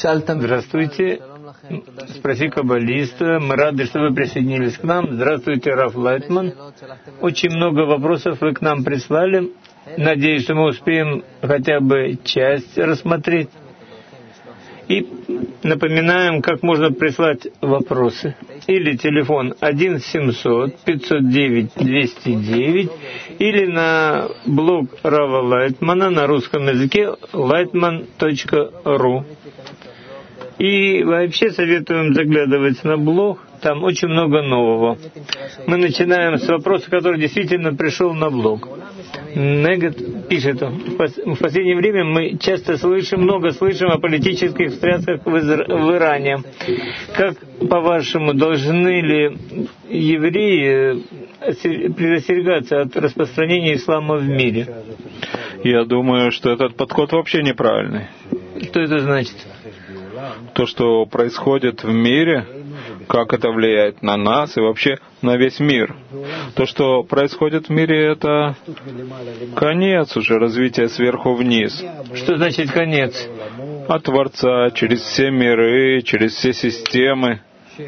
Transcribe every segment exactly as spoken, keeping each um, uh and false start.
Здравствуйте. Спроси каббалиста. Мы рады, что вы присоединились к нам. Здравствуйте, Раф Лайтман. Очень много вопросов вы к нам прислали. Надеюсь, что мы успеем хотя бы часть рассмотреть. И напоминаем, как можно прислать вопросы. Или телефон один семьсот пятьсот девять двести девять, или на блог Рава Лайтмана на русском языке лайтман точка ру. И вообще советуем заглядывать на блог, там очень много нового. Мы начинаем с вопроса, который действительно пришел на блог. Негат пишет: в последнее время мы часто слышим, много слышим о политических встрясках в, Изра... в Иране. Как, по-вашему, должны ли евреи предостерегаться от распространения ислама в мире? Я думаю, что этот подход вообще неправильный. Что это значит? То, что происходит в мире, как это влияет на нас и вообще на весь мир. То, что происходит в мире, это конец уже развития сверху вниз. Что значит конец? От Творца, через все миры, через все системы,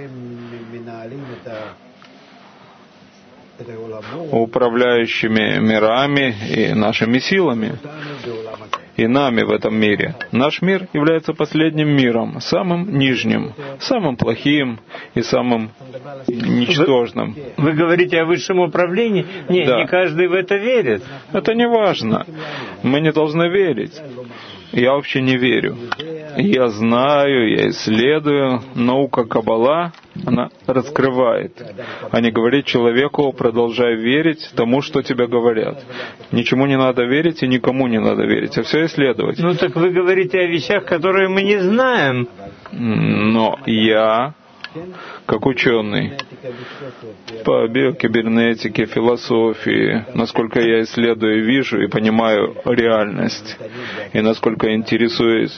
управляющими мирами и нашими силами, и нами в этом мире. Наш мир является последним миром, самым нижним, самым плохим и самым ничтожным. Вы, вы говорите о высшем управлении? Нет, да. Не каждый в это верит. Это не важно. Мы не должны верить. Я вообще не верю. Я знаю, я исследую. Наука Каббала, она раскрывает, а не говорит человеку: продолжай верить тому, что тебе говорят. Ничему не надо верить и никому не надо верить, а все исследовать. Ну так вы говорите о вещах, которые мы не знаем. Но я, как ученый по биокибернетике, философии, насколько я исследую, вижу и понимаю реальность, и насколько интересуюсь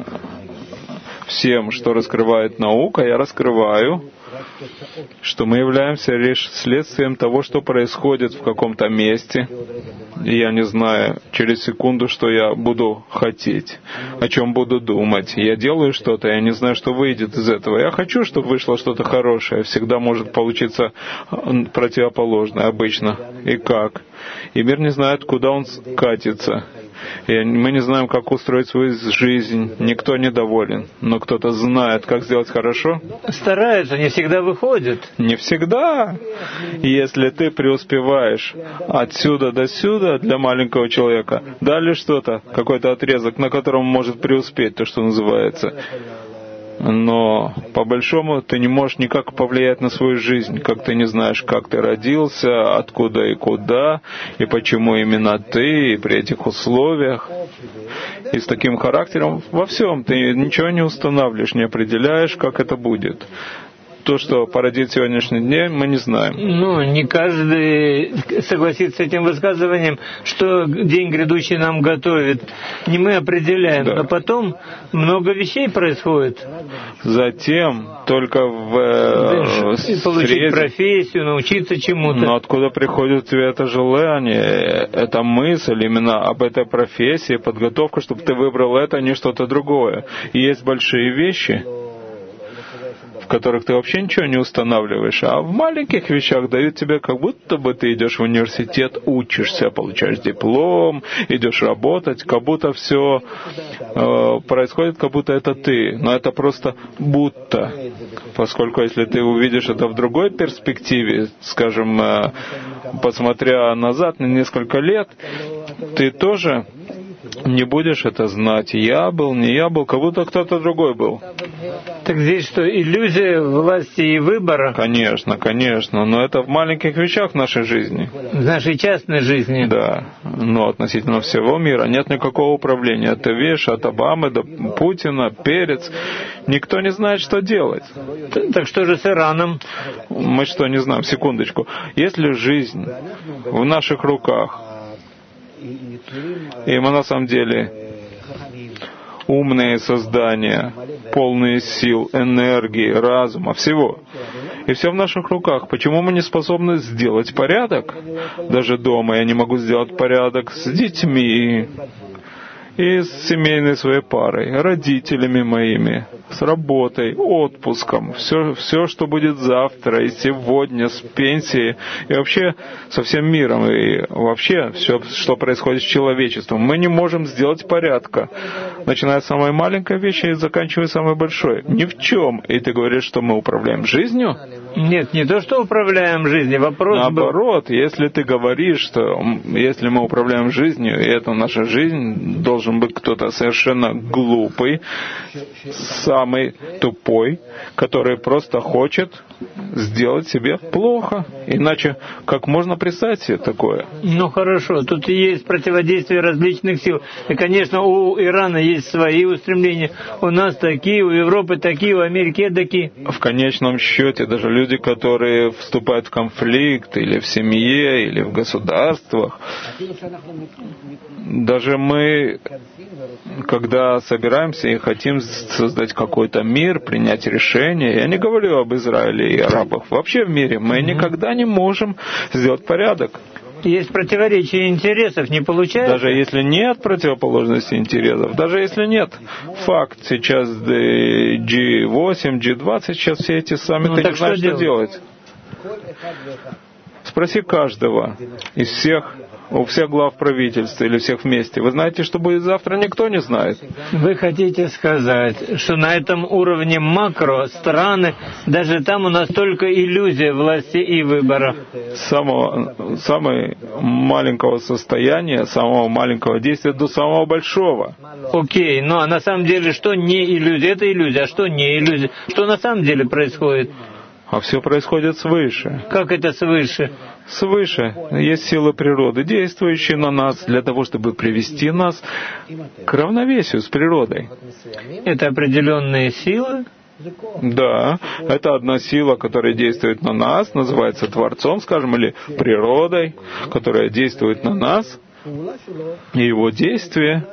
всем, что раскрывает наука, я раскрываю, что мы являемся лишь следствием того, что происходит в каком-то месте. И я не знаю через секунду, что я буду хотеть, о чем буду думать. Я делаю что-то, я не знаю, что выйдет из этого. Я хочу, чтобы вышло что-то хорошее. Всегда может получиться противоположное обычно. И как? И мир не знает, куда он катится. И мы не знаем, как устроить свою жизнь. Никто не доволен. Но кто-то знает, как сделать хорошо. Стараются, не всегда выходит. Не всегда. Если ты преуспеваешь отсюда до сюда для маленького человека, дали что-то, какой-то отрезок, на котором может преуспеть, то, что называется. Но по большому ты не можешь никак повлиять на свою жизнь, как ты не знаешь, как ты родился, откуда и куда, и почему именно ты, и при этих условиях. И с таким характером во всем ты ничего не устанавливаешь, не определяешь, как это будет. То, что породит сегодняшний день, мы не знаем. Ну, не каждый согласится с этим высказыванием, что день грядущий нам готовит. Не мы определяем, да. А потом много вещей происходит. Затем только в э, получить срезе... профессию, научиться чему-то. Но откуда приходит у тебя это желание, эта мысль именно об этой профессии, подготовка, чтобы ты выбрал это, а не что-то другое. И есть большие вещи, в которых ты вообще ничего не устанавливаешь, а в маленьких вещах дают тебе, как будто бы ты идешь в университет, учишься, получаешь диплом, идешь работать, как будто все э, происходит, как будто это ты, но это просто будто, поскольку если ты увидишь это в другой перспективе, скажем, э, посмотря назад на несколько лет, ты тоже не будешь это знать. Я был, не я был, как будто кто-то другой был. Так здесь что, иллюзия власти и выбора? Конечно, конечно, но это в маленьких вещах нашей жизни. В нашей частной жизни? Да, но относительно всего мира нет никакого управления. Ты видишь, от Обамы до Путина, Перец, никто не знает, что делать. Так что же с Ираном? Мы что, не знаем? Секундочку. Если жизнь в наших руках, и мы на самом деле умные создания, полные сил, энергии, разума, всего. И все в наших руках. Почему мы не способны сделать порядок? Даже дома я не могу сделать порядок с детьми. и с семейной своей парой, родителями моими, с работой, отпуском, все, все, что будет завтра и сегодня, с пенсией, и вообще со всем миром, и вообще все, что происходит с человечеством. Мы не можем сделать порядка, начиная с самой маленькой вещи и заканчивая самой большой. Ни в чем. И ты говоришь, что мы управляем жизнью? Нет, не то, что управляем жизнью, вопрос Наоборот, был... если ты говоришь, что если мы управляем жизнью, и это наша жизнь, должен быть кто-то совершенно глупый, самый тупой, который просто хочет сделать себе плохо. Иначе как можно представить себе такое? Ну хорошо, тут и есть противодействие различных сил. И, конечно, у Ирана есть свои устремления, у нас такие, у Европы такие, у Америки такие. В конечном счете, даже люди, которые вступают в конфликт или в семье, или в государствах, даже мы, когда собираемся и хотим создать какой-то мир, принять решение, я не говорю об Израиле и арабах, вообще в мире мы mm-hmm. никогда не можем сделать порядок. Есть противоречие интересов, не получается? Даже если нет противоположности интересов, даже если нет. Факт, сейчас джи восемь, джи двадцать, сейчас все эти саммиты ну, не знают, что, что делать. Спроси каждого из всех, у всех глав правительства или всех вместе. Вы знаете, что будет завтра, никто не знает. Вы хотите сказать, что на этом уровне макро страны, даже там у нас только иллюзия власти и выбора. Самого, самого маленького состояния, самого маленького действия до самого большого. Окей, но а на самом деле что не иллюзия? Это иллюзия, а что не иллюзия? Что на самом деле происходит? А все происходит свыше. Как это свыше? Свыше. Есть силы природы, действующие на нас для того, чтобы привести нас к равновесию с природой. Это определенные силы? Да, это одна сила, которая действует на нас, называется Творцом, скажем, или природой, которая действует на нас, и его действие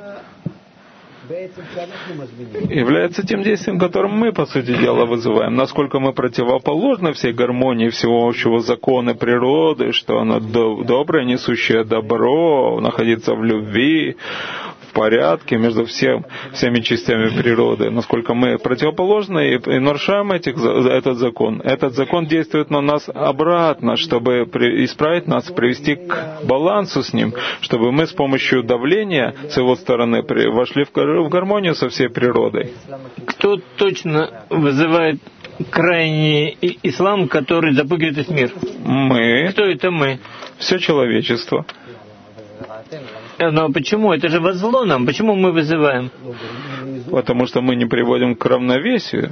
является тем действием, которым мы, по сути дела, вызываем. Насколько мы противоположны всей гармонии всего общего закона природы, что она доброе, несущее добро, находиться в любви, в порядке между всем, всеми частями природы. Насколько мы противоположны и, и нарушаем этих, этот закон. Этот закон действует на нас обратно, чтобы при, исправить нас, привести к балансу с ним, чтобы мы с помощью давления с его стороны при, вошли в, в гармонию со всей природой. Кто точно вызывает крайний ислам, который запугивает весь мир? Мы. Кто это мы? Все человечество. Но почему? Это же во зло нам. Почему мы вызываем? Потому что мы не приводим к равновесию.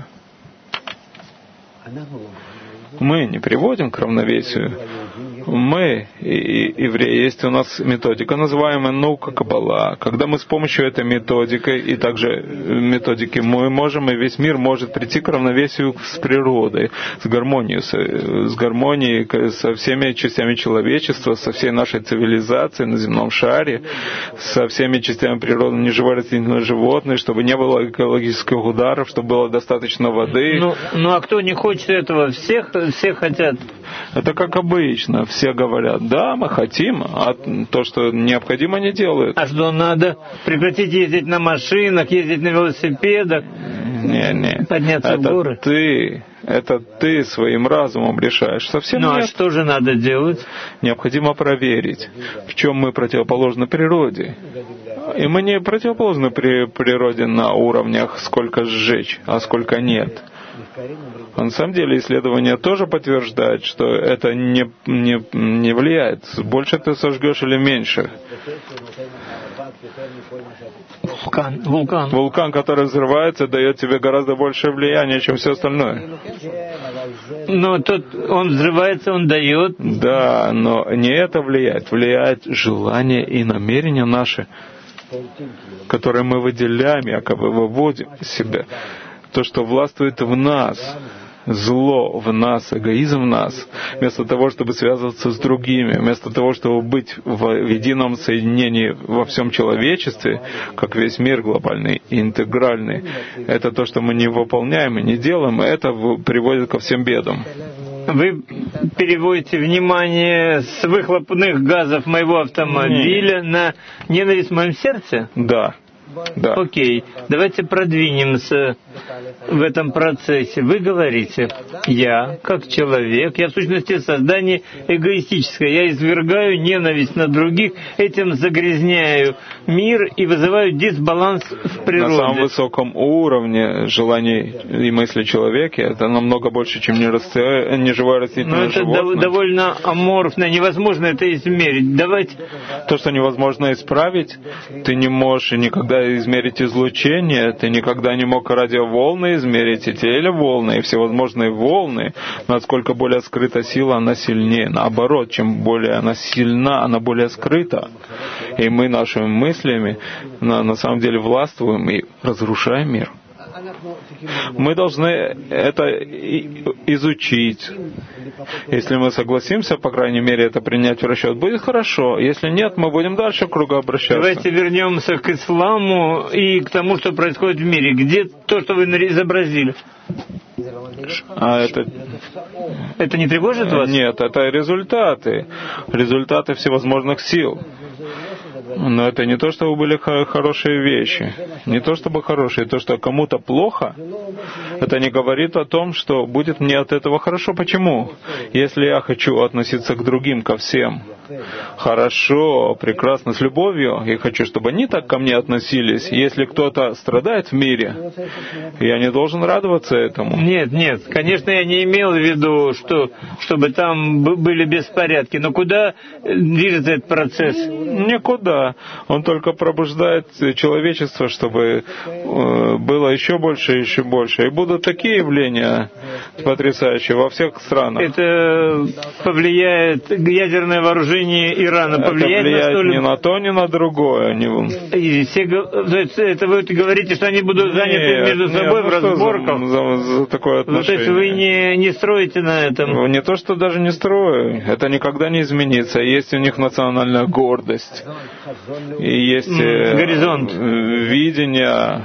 Мы не приводим к равновесию. Мы, и, евреи, есть у нас методика, называемая наука Каббала. Когда мы с помощью этой методики и также методики мы можем, и весь мир может прийти к равновесию с природой, с гармонией, с, с гармонией со всеми частями человечества, со всей нашей цивилизацией на земном шаре, со всеми частями природы, неживой растительной животной, чтобы не было экологических ударов, чтобы было достаточно воды. Ну, ну а кто не хочет этого? Всех, все хотят. Это как обычно. Все говорят, да, мы хотим, а то, что необходимо, не делают. А что надо? Прекратить ездить на машинах, ездить на велосипедах, не, не. подняться это в горы? Ты, это ты своим разумом решаешь. Совсем ну, нет. А что же надо делать? Необходимо проверить, в чем мы противоположны природе. И мы не противоположны при природе на уровнях сколько сжечь, а сколько нет. На самом деле исследования тоже подтверждают, что это не, не, не влияет. Больше ты сожгешь или меньше. Вулкан, вулкан. Вулкан, который взрывается, дает тебе гораздо большее влияние, чем все остальное. Но тут он взрывается, он дает. Да, но не это влияет. Влияет желание и намерение наши, которые мы выделяем, якобы выводим из себя. То, что властвует в нас, зло в нас, эгоизм в нас, вместо того, чтобы связываться с другими, вместо того, чтобы быть в едином соединении во всем человечестве, как весь мир глобальный и интегральный, это то, что мы не выполняем и не делаем, это приводит ко всем бедам. Вы переводите внимание с выхлопных газов моего автомобиля Нет. на ненависть в моем сердце? Да. Да. Окей, давайте продвинемся в этом процессе. Вы говорите, я, как человек, я в сущности создание эгоистическое, я извергаю ненависть на других, этим загрязняю мир и вызываю дисбаланс в природе. На самом высоком уровне желаний и мыслей человека это намного больше, чем неживое растительное животное. Но это довольно аморфно, невозможно это измерить. Давайте... То, что невозможно исправить, ты не можешь никогда измерить излучение, ты никогда не мог радиоволны измерить, и телеволны, и всевозможные волны. Насколько более скрыта сила, она сильнее. Наоборот, чем более она сильна, она более скрыта. И мы нашими мыслями на, на самом деле властвуем и разрушаем мир. Мы должны это изучить. Если мы согласимся, по крайней мере, это принять в расчет, будет хорошо. Если нет, мы будем дальше круга обращаться. Давайте вернемся к исламу и к тому, что происходит в мире. Где то, что вы изобразили? А это... Это не тревожит вас? Нет, это результаты. Результаты всевозможных сил. Но это не то, чтобы были хорошие вещи. Не то, чтобы хорошие. То, что кому-то плохо, это не говорит о том, что будет мне от этого хорошо. Почему? Если я хочу относиться к другим, ко всем, хорошо, прекрасно, с любовью, и хочу, чтобы они так ко мне относились. Если кто-то страдает в мире, я не должен радоваться этому. Нет, нет, конечно, я не имел в виду, что, чтобы там были беспорядки. Но куда движется этот процесс? Никуда. Он только пробуждает человечество, чтобы было еще больше и еще больше. И будут такие явления потрясающие во всех странах. Это повлияет, ядерное вооружение Ирана повлияет, это влияет на что-либо? Ни на то, ни на другое. И все, это вы говорите, что они будут заняты нет, между собой нет, в разборках? За, за, за такое отношение. Ну, то есть вы не, не строите на этом? Не то, что даже не строю. Это никогда не изменится. Есть у них национальная гордость. И есть горизонт, видение,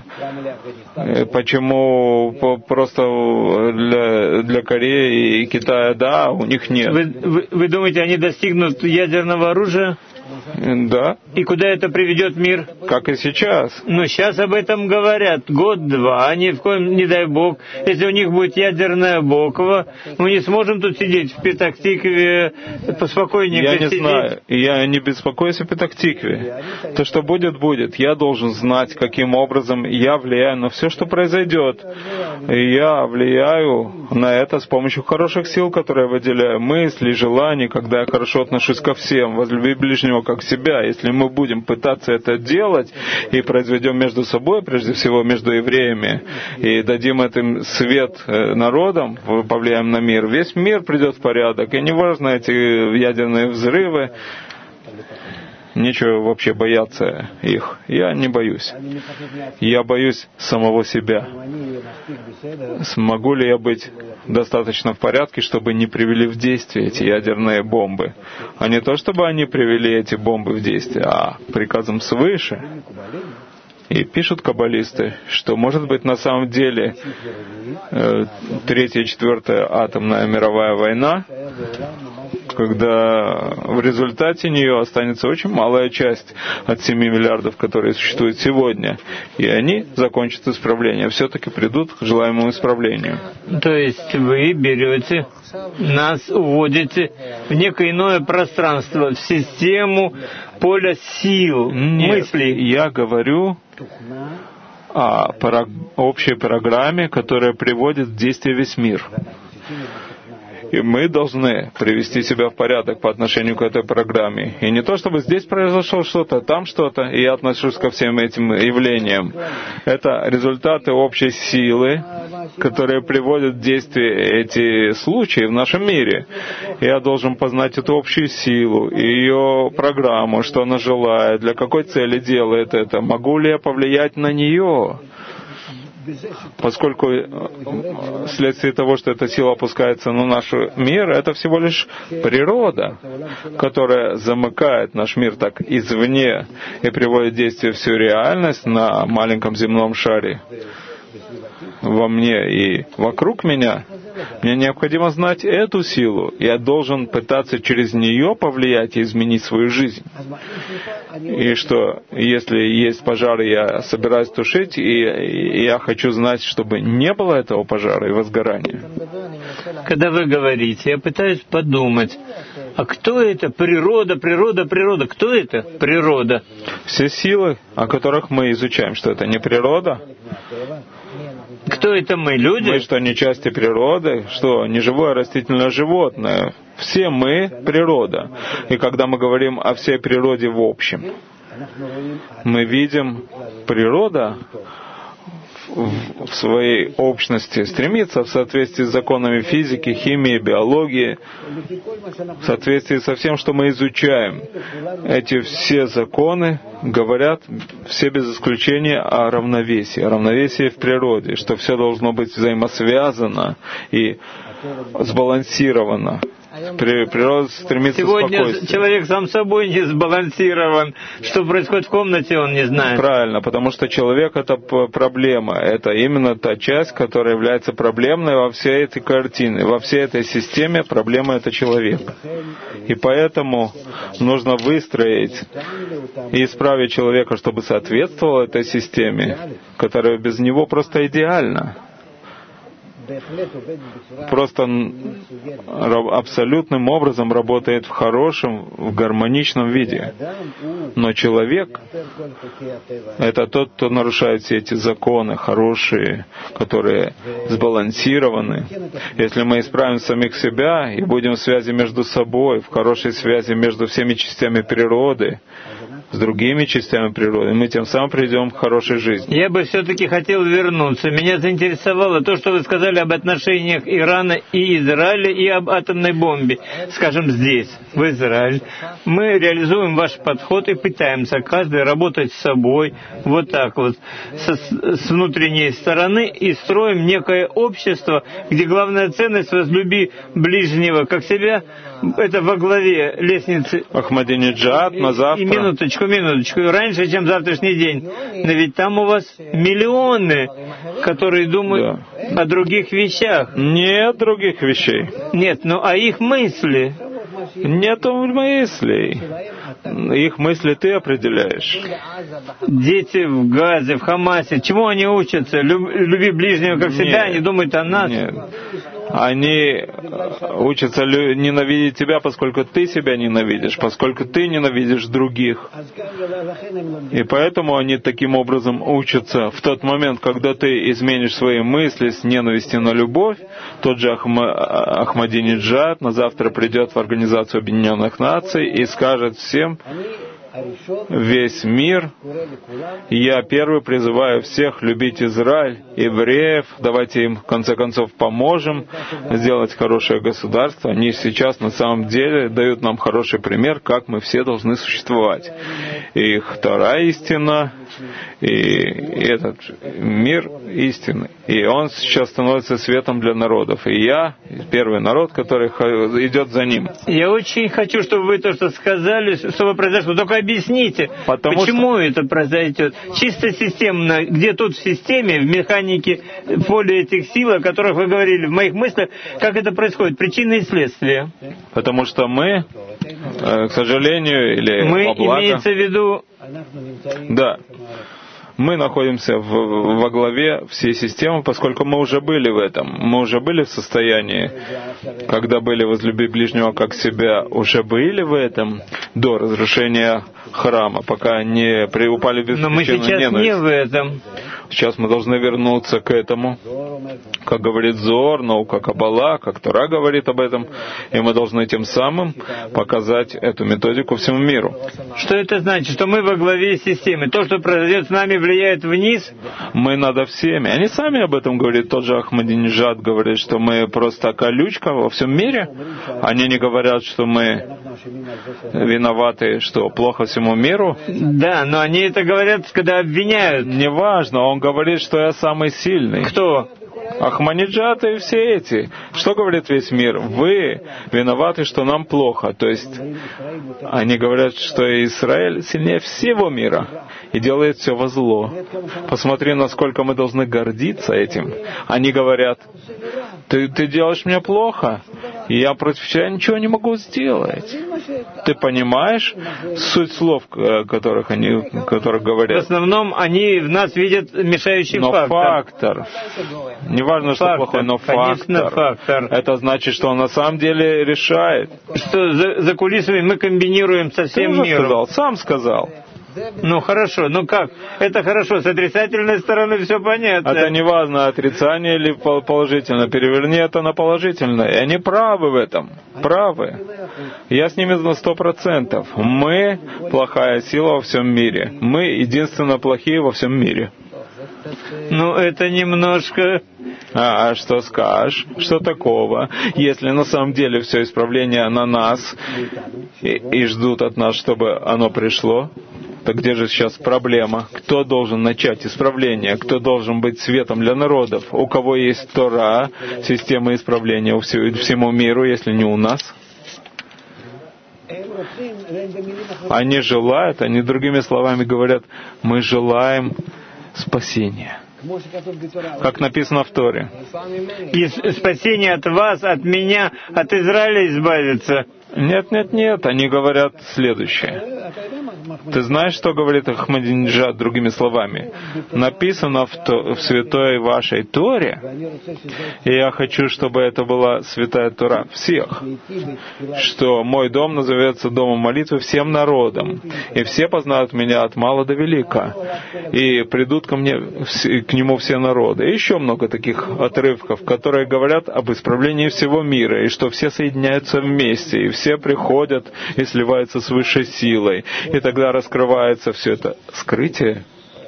почему просто для, для Кореи и Китая да, у них нет. Вы, вы, вы думаете, они достигнут ядерного оружия? Да. И куда это приведет мир? Как и сейчас. Но сейчас об этом говорят. Год-два. Они в коем, не дай бог, если у них будет ядерная бомба, мы не сможем тут сидеть в Петах-Тикве поспокойнее. Я не сидеть. знаю. Я не беспокоюсь о Петах-Тикве. То, что будет, будет. Я должен знать, каким образом я влияю на все, что произойдет. И я влияю на это с помощью хороших сил, которые я выделяю. Мысли, желаний, когда я хорошо отношусь ко всем. Возлюби ближнего как себя. Если мы будем пытаться это делать и произведем между собой, прежде всего между евреями, и дадим этим свет народам, повлияем на мир, весь мир придет в порядок. И неважно эти ядерные взрывы, нечего вообще бояться их. Я не боюсь. Я боюсь самого себя. Смогу ли я быть достаточно в порядке, чтобы не привели в действие эти ядерные бомбы? А не то, чтобы они привели эти бомбы в действие, а приказом свыше. И пишут каббалисты, что, может быть, на самом деле э, третья и четвертая атомная мировая война, когда в результате нее останется очень малая часть от семи миллиардов, которые существуют сегодня, и они закончат исправление, все-таки придут к желаемому исправлению. То есть вы берете, нас уводите в некое иное пространство, в систему поля сил, Нет, мыслей. Я говорю о общей программе, которая приводит в действие весь мир. И мы должны привести себя в порядок по отношению к этой программе. И не то, чтобы здесь произошло что-то, там что-то, и я отношусь ко всем этим явлениям. Это результаты общей силы, которые приводят в действие эти случаи в нашем мире. Я должен познать эту общую силу, ее программу, что она желает, для какой цели делает это. Могу ли я повлиять на нее? Поскольку вследствие того, что эта сила опускается на наш мир, это всего лишь природа, которая замыкает наш мир так извне и приводит в действие всю реальность на маленьком земном шаре во мне и вокруг меня. Мне необходимо знать эту силу. Я должен пытаться через нее повлиять и изменить свою жизнь. И что, если есть пожар, я собираюсь тушить, и, и я хочу знать, чтобы не было этого пожара и возгорания. Когда вы говорите, я пытаюсь подумать, а кто это? Природа, природа, природа. Кто это? Природа. Все силы, о которых мы изучаем, что это не природа. Кто это мы? Люди? Мы что, не части природы? Что, не живое растительное животное? Все мы — природа. И когда мы говорим о всей природе в общем, мы видим, природа в своей общности стремится в соответствии с законами физики, химии, биологии, в соответствии со всем, что мы изучаем. Эти все законы говорят, все без исключения, о равновесии, о равновесии в природе, что все должно быть взаимосвязано и сбалансировано. Природа стремится к спокойствию. Сегодня человек сам собой не сбалансирован. Что происходит в комнате, он не знает. Правильно, потому что человек — это проблема. Это именно та часть, которая является проблемной во всей этой картине. Во всей этой системе проблема — это человек. И поэтому нужно выстроить и исправить человека, чтобы соответствовал этой системе, которая без него просто идеальна. Просто абсолютным образом работает в хорошем, в гармоничном виде. Но человек — это тот, кто нарушает все эти законы хорошие, которые сбалансированы. Если мы исправим самих себя и будем в связи между собой, в хорошей связи между всеми частями природы, с другими частями природы, мы тем самым придем к хорошей жизни. Я бы все-таки хотел вернуться. Меня заинтересовало то, что вы сказали об отношениях Ирана и Израиля и об атомной бомбе. Скажем, здесь, в Израиле, мы реализуем ваш подход и пытаемся каждый работать с собой, вот так вот, со, с внутренней стороны, и строим некое общество, где главная ценность — возлюби ближнего как себя. Это во главе лестницы. Ахмадинеджад на завтра. И минуточку, минуточку. Раньше, чем завтрашний день. Но ведь там у вас миллионы, которые думают да. о других вещах. Нет других вещей. Нет, ну а их мысли? Нету мыслей. Их мысли ты определяешь. Дети в Газе, в Хамасе, чему они учатся? Люб, люби ближнего как себя, нет, они думают о нас. Нет. Они учатся ненавидеть тебя, поскольку ты себя ненавидишь, поскольку ты ненавидишь других. И поэтому они таким образом учатся. В тот момент, когда ты изменишь свои мысли с ненависти на любовь, тот же Ахмадинеджад на завтра придет в Организацию Объединенных Наций и скажет всем, весь мир, я первый призываю всех любить Израиль, евреев, давайте им в конце концов поможем сделать хорошее государство. Они сейчас на самом деле дают нам хороший пример, как мы все должны существовать. И их Тора истина, и, и этот мир истинный. И он сейчас становится светом для народов. И я первый народ, который идет за ним. Я очень хочу, чтобы вы то, что сказали, чтобы произошло. Только объясните, Потому почему что... это произойдет. Чисто системно, где тут в системе, в механике, в поле этих сил, о которых вы говорили, в моих мыслях, как это происходит, причины и следствия. Потому что мы, к сожалению, или мы, во благо... имеется в виду... Да. Мы находимся в, во главе всей системы, поскольку мы уже были в этом. Мы уже были в состоянии, когда были возлюби ближнего как себя, уже были в этом до разрушения храма, пока не упали без Но мы сейчас ненависть. Не в этом. Сейчас мы должны вернуться к этому. Как говорит Зоар, наука Каббала, как Тора говорит об этом. И мы должны тем самым показать эту методику всему миру. Что это значит? Что мы во главе системы. То, что произойдет с нами, влияет вниз? Мы надо всеми. Они сами об этом говорят. Тот же Ахмадинеджад говорит, что мы просто колючка во всем мире. Они не говорят, что мы виноваты, что плохо всему миру. Да, но они это говорят, когда обвиняют. Неважно, он говорит, что я самый сильный. Кто? Ахмадинеджад и все эти. Что говорит весь мир? Вы виноваты, что нам плохо. То есть они говорят, что Израиль сильнее всего мира и делает все во зло. Посмотри, насколько мы должны гордиться этим. Они говорят, ты, ты делаешь мне плохо. И я против тебя ничего не могу сделать. Ты понимаешь суть слов, которых они, которых говорят? В основном они в нас видят мешающий но фактор. фактор. Неважно, что Фактор, плохой, но конечно, фактор. фактор. Это значит, что он на самом деле решает. Что за, за кулисами мы комбинируем со Ты всем уже миром. сказал, сам сказал. Ну хорошо, ну как? Это хорошо, с отрицательной стороны все понятно. Это не важно, отрицание или положительное. Переверни это на положительное. И они правы в этом. Правы. Я с ними на сто процентов. Мы плохая сила во всем мире. Мы единственно плохие во всем мире. Ну это немножко... А, а что скажешь? Что такого? Если на самом деле все исправление на нас и, и ждут от нас, чтобы оно пришло, то где же сейчас проблема? Кто должен начать исправление? Кто должен быть светом для народов? У кого есть Тора, система исправления всему миру, если не у нас? Они желают, они другими словами говорят, мы желаем спасения. Как написано в Торе. И спасение от вас, от меня, от Израиля избавиться. Нет, нет, нет, они говорят следующее. Ты знаешь, что говорит Ахмадинеджад другими словами? Написано в, то, в святой вашей Торе, и я хочу, чтобы это была святая Тора всех, что мой дом назовется домом молитвы всем народам, и все познают меня от мала до велика, и придут ко мне, к нему все народы. И еще много таких отрывков, которые говорят об исправлении всего мира, и что все соединяются вместе, и все приходят и сливаются с высшей силой. И тогда раскрывается все это скрытие.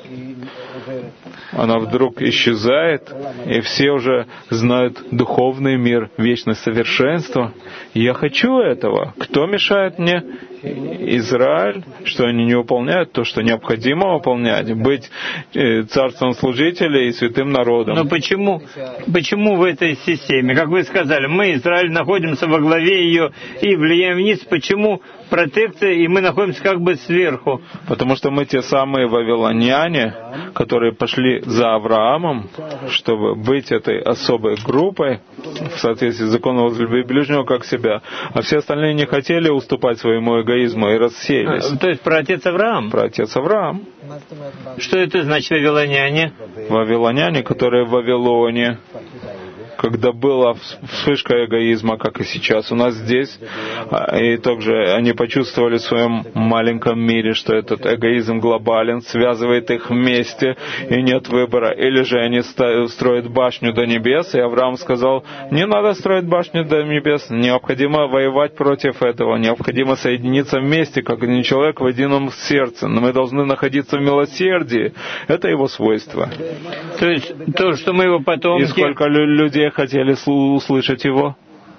Она вдруг исчезает, и все уже знают духовный мир, вечное совершенство. И я хочу этого. Кто мешает мне? Израиль, что они не выполняют то, что необходимо выполнять, быть царством служителей и святым народом. Но почему, почему в этой системе, как вы сказали, мы, Израиль, находимся во главе ее и влияем вниз, почему протекция, и мы находимся как бы сверху? Потому что мы те самые вавилоняне, которые пошли за Авраамом, чтобы быть этой особой группой в соответствии с законом возлюби ближнего как себя, а все остальные не хотели уступать своему эгоизму и рассеялись. А, то есть про отец Авраам? Про отец Авраам. Что это значит вавилоняне? Вавилоняне, которые в Вавилоне, когда была вспышка эгоизма, как и сейчас у нас здесь, и также они почувствовали в своем маленьком мире, что этот эгоизм глобален, связывает их вместе, и нет выбора. Или же они строят башню до небес, и Авраам сказал, не надо строить башню до небес, необходимо воевать против этого, необходимо соединиться вместе, как один человек в едином сердце, но мы должны находиться в милосердии. Это его свойство. То есть то, что мы его потомки... И сколько людей хотели услышать его?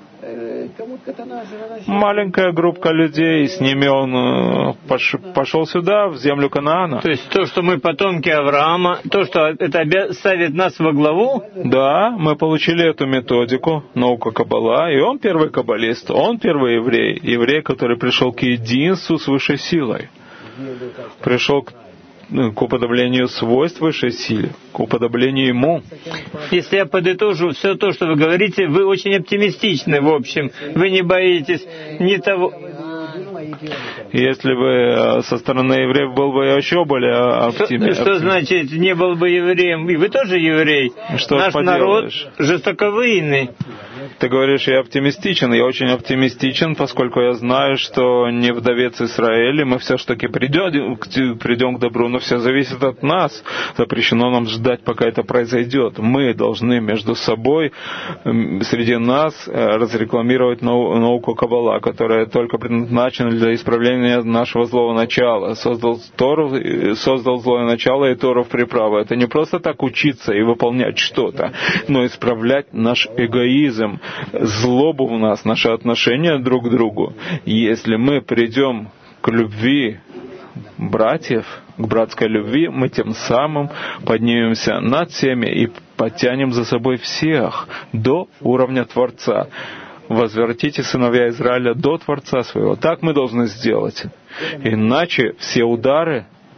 Маленькая группа людей, и с ними он пошел сюда, в землю Канаана. То есть то, что мы потомки Авраама, то, что это ставит нас во главу? Да, мы получили эту методику, наука Каббала, и он первый каббалист, он первый еврей, еврей, который пришел к единству с высшей силой, пришел к к уподоблению свойств высшей силы, к уподоблению ему. Если я подытожу все то, что вы говорите, вы очень оптимистичны, в общем. Вы не боитесь ни того... Если бы со стороны евреев был бы еще более оптимистичен. Что, что значит не был бы евреем? И вы тоже еврей. Что Наш народ жестоковыйный. Ты говоришь, я оптимистичен. Я очень оптимистичен, поскольку я знаю, что не вдовец Израиля, мы все-таки придем, придем к добру, но все зависит от нас. Запрещено нам ждать, пока это произойдет. Мы должны между собой, среди нас, разрекламировать науку Каббала, которая только предназначена для исправления нашего злого начала. Создал Тору, создал злое начало и Тору в приправу. Это не просто так учиться и выполнять что-то, но исправлять наш эгоизм, злобу в нас, наши отношения друг к другу. Если мы придем к любви братьев, к братской любви, мы тем самым поднимемся над всеми и потянем за собой всех до уровня Творца. Возвратите сыновья Израиля до Творца своего. Так мы должны сделать. Иначе все удары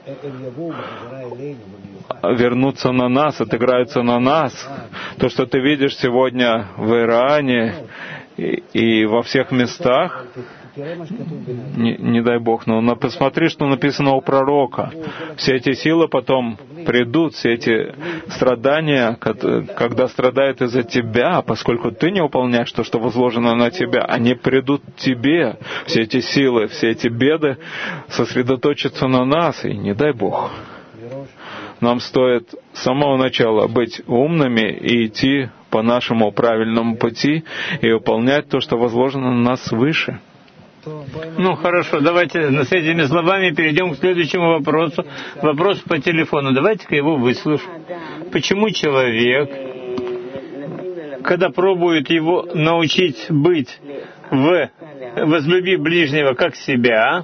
вернутся на нас, отыграются на нас. То, что ты видишь сегодня в Иране и, и во всех местах, не, не дай Бог, но посмотри, что написано у пророка. Все эти силы потом придут, все эти страдания, когда страдают из-за тебя, поскольку ты не выполняешь то, что возложено на тебя, они придут к тебе. Все эти силы, все эти беды сосредоточатся на нас, и не дай Бог. Нам стоит с самого начала быть умными и идти по нашему правильному пути и выполнять то, что возложено на нас свыше. Ну, хорошо, давайте с этими словами перейдем к следующему вопросу. Вопрос по телефону. Давайте-ка его выслушаем. Почему человек, когда пробует его научить быть в «возлюби ближнего как себя»,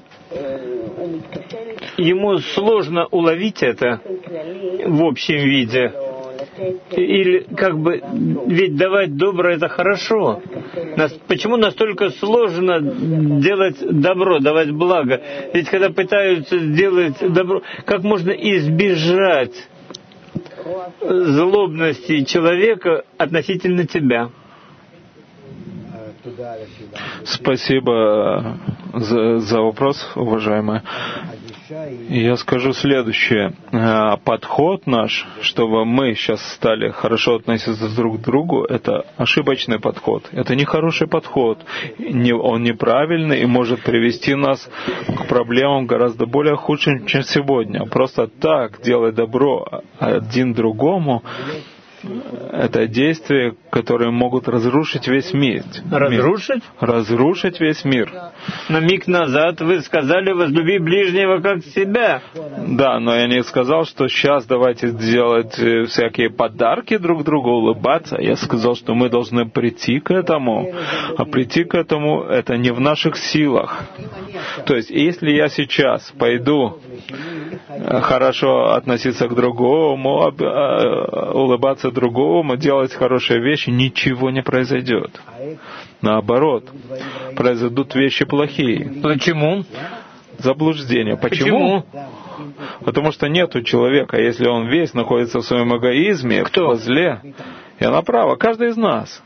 ему сложно уловить это в общем виде? Или как бы, ведь давать добро — это хорошо. Нас, почему настолько сложно делать добро, давать благо? Ведь когда пытаются сделать добро, как можно избежать злобности человека относительно тебя? Спасибо за, за вопрос, уважаемая. Я скажу следующее. Подход наш, чтобы мы сейчас стали хорошо относиться друг к другу, это ошибочный подход. Это нехороший подход. Он неправильный и может привести нас к проблемам гораздо более худшим, чем сегодня. Просто так делать добро один другому — это действия, которые могут разрушить весь мир. Разрушить? Разрушить весь мир. На миг назад вы сказали: возлюби ближнего как себя. Да, но я не сказал, что сейчас давайте делать всякие подарки друг другу, улыбаться. Я сказал, что мы должны прийти к этому. А прийти к этому — это не в наших силах. То есть, если я сейчас пойду хорошо относиться к другому, улыбаться другому, делать хорошие вещи, ничего не произойдет. Наоборот, произойдут вещи плохие. Почему? Заблуждение. Почему? Почему? Потому что нету человека, если он весь находится в своем эгоизме, Кто? во зле, и направо, каждый из нас.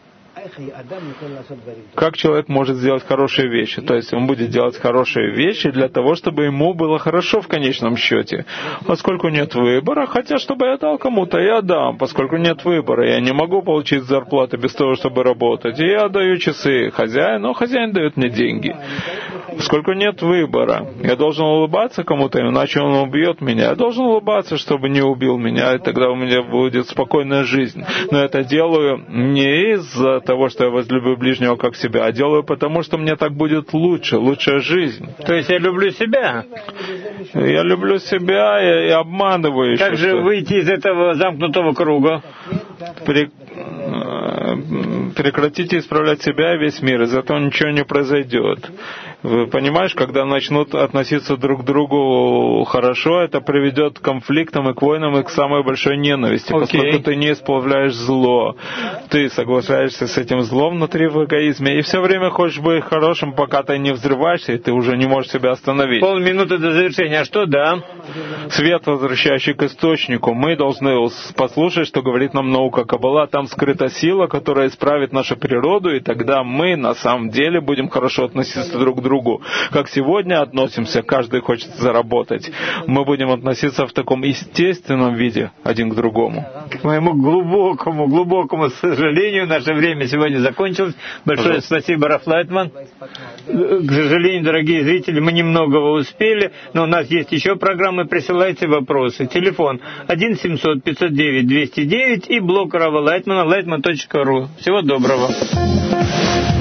Как человек может сделать хорошие вещи? То есть он будет делать хорошие вещи для того, чтобы ему было хорошо в конечном счете. Поскольку нет выбора, хотя чтобы я дал кому-то, я дам. Поскольку нет выбора, я не могу получить зарплату без того, чтобы работать. И я даю часы хозяину, но хозяин дает мне деньги. Поскольку нет выбора, я должен улыбаться кому-то, иначе он убьет меня. Я должен улыбаться, чтобы не убил меня, и тогда у меня будет спокойная жизнь. Но это делаю не из-за того, что я возлюблю ближнего как себя, а делаю потому, что мне так будет лучше, лучшая жизнь. То есть я люблю себя? Я люблю себя и, и обманываю еще. Как же что... выйти из этого замкнутого круга? При... Прекратите исправлять себя и весь мир, из этого ничего не произойдет. Вы понимаешь, когда начнут относиться друг к другу хорошо, это приведет к конфликтам и к войнам и к самой большой ненависти, okay. Поскольку ты не исправляешь зло. Ты соглашаешься с этим злом внутри в эгоизме и все время хочешь быть хорошим, пока ты не взрываешься, и ты уже не можешь себя остановить. Полминуты до завершения. А что, да? Свет, возвращающий к источнику. Мы должны послушать, что говорит нам наука Каббала. Там скрыта сила, которая исправит нашу природу, и тогда мы на самом деле будем хорошо относиться друг к другу. Как сегодня относимся, каждый хочет заработать. Мы будем относиться в таком естественном виде один к другому. К моему глубокому, глубокому сожалению, наше время сегодня закончилось. Большое Пожалуйста. Спасибо, Раф Лайтман. К сожалению, дорогие зрители, мы немногого успели, но у нас есть еще программы. Присылайте вопросы. Телефон один семьсот пятьсот девять двести девять и блог Рава Лайтмана лайтман точка ру. Всего доброго.